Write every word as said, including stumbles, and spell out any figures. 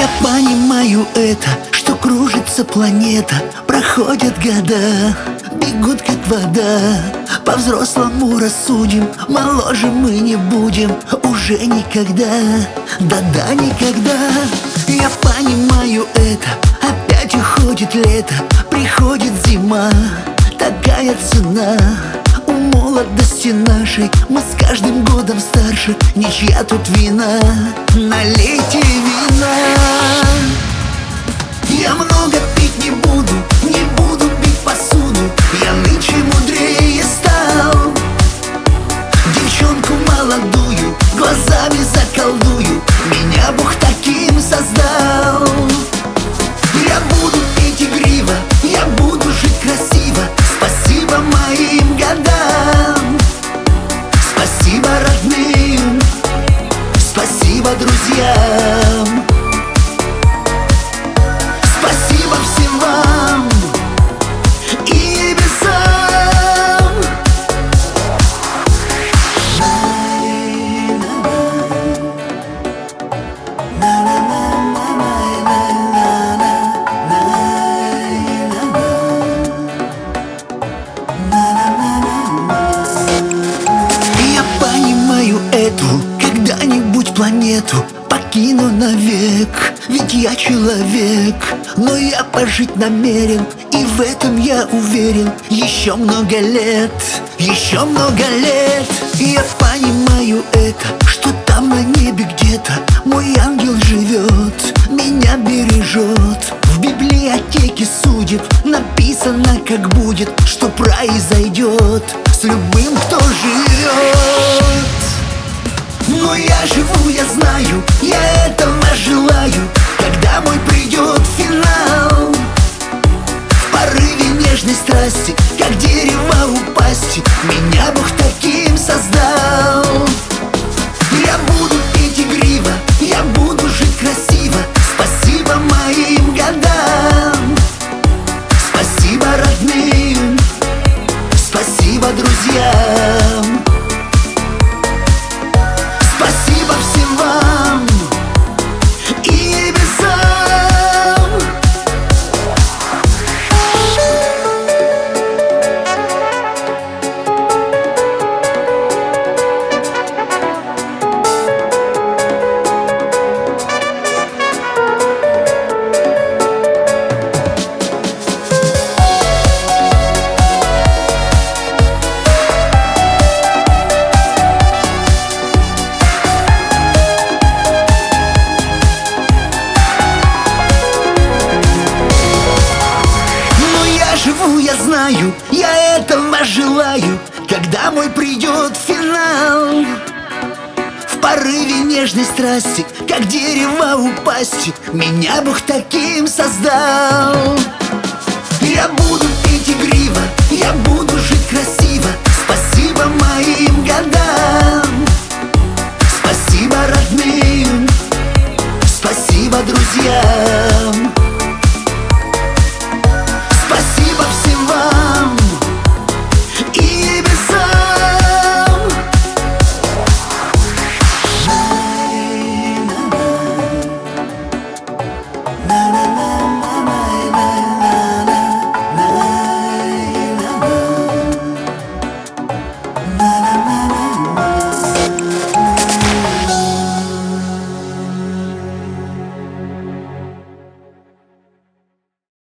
Я понимаю это, что кружится планета, проходят года, бегут как вода. По-взрослому рассудим, моложе мы не будем уже никогда, да-да, никогда. Я понимаю это, опять уходит лето, приходит зима, такая цена у молодости нашей. Мы с каждым годом старше, ничья тут вина. Налейте вина. Я много пить не буду, не буду бить посуду. Я нынче мудрее стал. Девчонку молодую глазами заколдую, меня Бог таким создал. Я буду пить игриво, я буду жить красиво. Спасибо моим годам, спасибо родным, спасибо друзьям, спасибо всем вам и небесам. Я понимаю эту когда-нибудь планету покину навек, ведь я человек. Но я пожить намерен, и в этом я уверен. Еще много лет, еще много лет. Я понимаю это, что там на небе где-то мой ангел живет, меня бережет. В библиотеке судеб написано, как будет, что произойдет с любым, кто живет. Но я живу, я знаю, я этого желаю, когда мой придет финал. В порыве нежной страсти, как дерево у пасти, меня Бог таким создал. Я буду пить игриво, я буду жить красиво. Спасибо моим годам, спасибо родным, спасибо друзьям, спасибо всем вам и небесам. Живу, я знаю, я этого желаю, когда мой придет финал. В порыве нежной страсти, как дерево у пасти, меня Бог таким создал. Я буду пить игриво, я буду жить красиво. Спасибо моим годам, спасибо родным, спасибо друзьям.